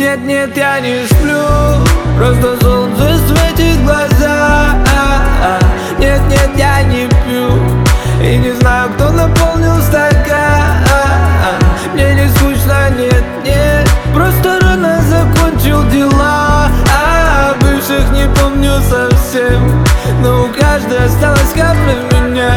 Нет, я не сплю, просто солнце светит в глаза. Нет, я не пью и не знаю, кто наполнил стакан. Мне не скучно, нет, просто рано закончил дела. Бывших не помню совсем, но у каждой осталась капля меня.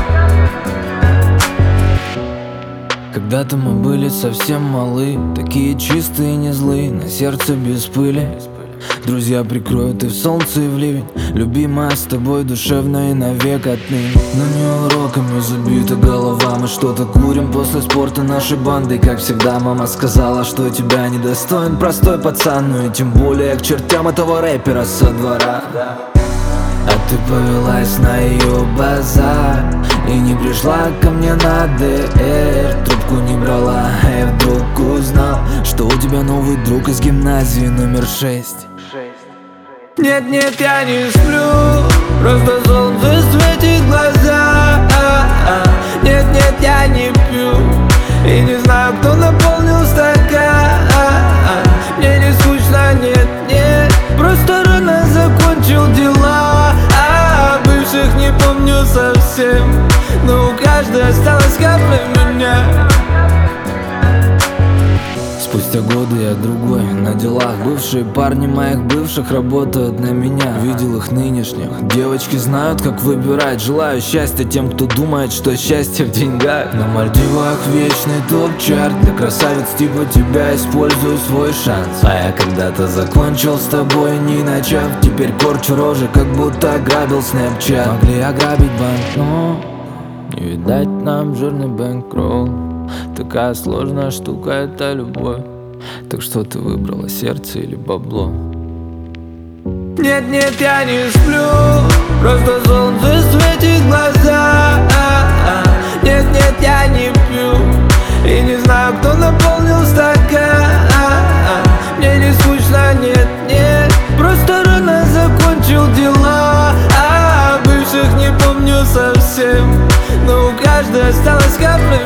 Когда-то мы были совсем малы, такие чистые и не злые, на сердце без пыли. Друзья прикроют и в солнце, и в ливень. Любимая, с тобой душевно и навек отныне. Но не уроками забита голова. Мы что-то курим после спорта нашей бандой. Как всегда мама сказала, что тебя недостоин простой пацан. Ну и тем более к чертям этого рэпера со двора. А ты повелась на ее базар и не пришла ко мне на ДР. Трубку не брала, а я вдруг узнал, что у тебя новый друг из гимназии номер 6. Нет, я не сплю, просто солнце светит в глаза. Нет, я не пью и не знаю, кто наполнил стакан. Мне не скучно, нет, просто рано закончил дела. Бывших не помню совсем, но у каждой осталась капля меня. Спустя годы я другой, на делах. Бывшие парни моих бывших работают на меня. Видел их нынешних, девочки знают, как выбирать. Желаю счастья тем, кто думает, что счастье в деньгах. На Мальдивах вечный топ-чарт. Для красавиц типа тебя использую свой шанс. А я когда-то закончил с тобой, не начав. Теперь корчу рожи, как будто ограбил Снэпчат. Могли ограбить банк, но не видать нам жирный бэнкролл. Такая сложная штука — это любовь. Так что ты выбрала, сердце или бабло? Нет, я не сплю, просто солнце светит в глаза. Нет, я не пью и не знаю, кто наполнил стакан. Мне не скучно, нет, просто рано закончил дела. Бывших не помню совсем, но у каждой осталась капля